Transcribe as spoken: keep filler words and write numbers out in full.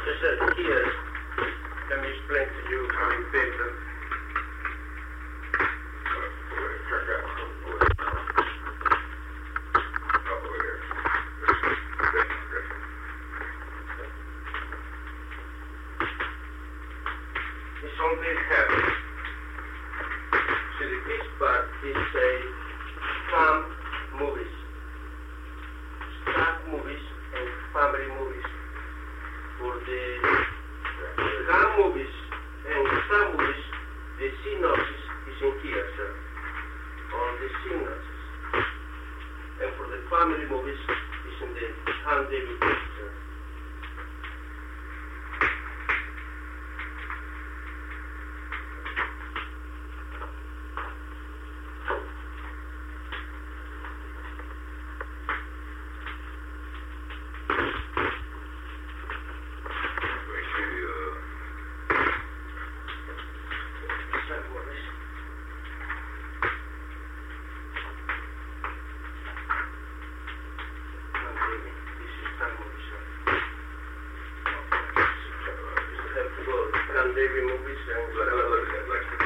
Yes, sir. Here, let me explain to you in paper. It's on this heavy. See, this part is a farm movies, staff movies, and family movies. For the car movies and star movies, the synopsis is in here, sir. All the synopsis. And for the family movies, it's in the handy book, sir. Daily movies and